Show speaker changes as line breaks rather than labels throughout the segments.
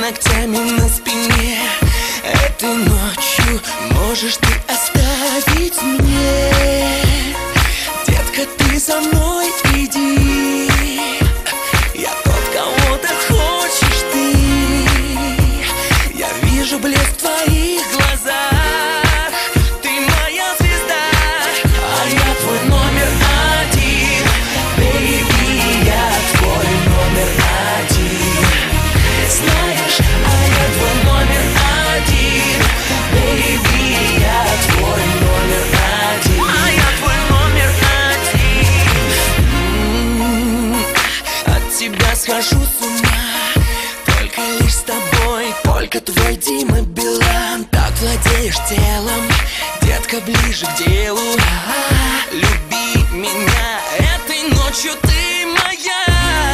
ногтями на спине. Этой ночью можешь ты оставить мне. Детка, ты за мной иди. Я тот, кого ты хочешь ты. Я вижу блеск в твоих глазах. Ты моя звезда, а я твой номер один. Бэйби, я твой номер один. Знаешь, а я твой номер один. Бэйби, я твой номер один. А я твой номер один. От тебя схожу с ума. Только лишь с тобой. Только твой Дима Билан. Так владеешь телом. Детка, ближе к делу. Люби меня. Этой ночью ты моя.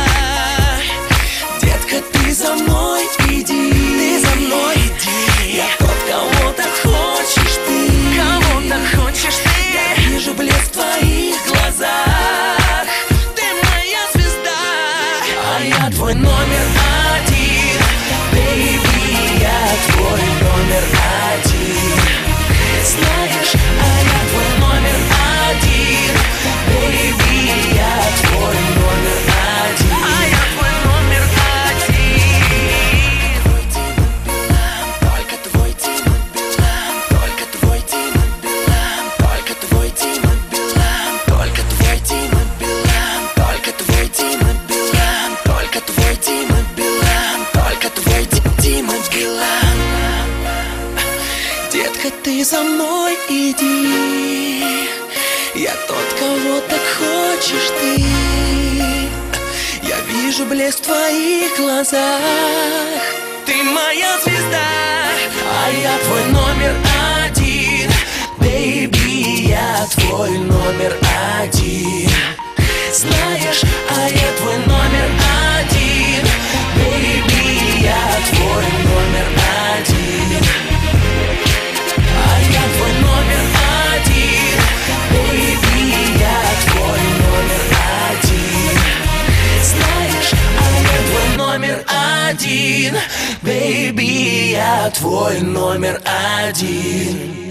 Детка, ты за мной иди. Ты за мной иди. Я тот, кого так хочешь ты. Кого так хочешь ты. Я вижу блеск в твоих глазах. Ты моя звезда, а я твой номер один. Бэйби, я твой номер один. Знаешь, а я твой номер один. Бэйби, я твой номер один. А я твой номер один. Только твой Дима Билан. Только твой Дима Билан. Только твой Дима Билан. Только твой Дима Билан. Только твой Дима Билан. Только твой Дима Билан. Только твой Дима Билан. Детка, ты за мной иди. Я тот, кого так хочешь ты. Я вижу блеск в твоих глазах. Ты моя звезда, а я твой номер один. Бэйби, я твой номер один. Знаешь, а я твой номер один. Бэйби, я твой номер один. А я твой номер один. Бэйби, я твой номер один. Знаешь, а я твой номер один. Бэйби, я твой номер один.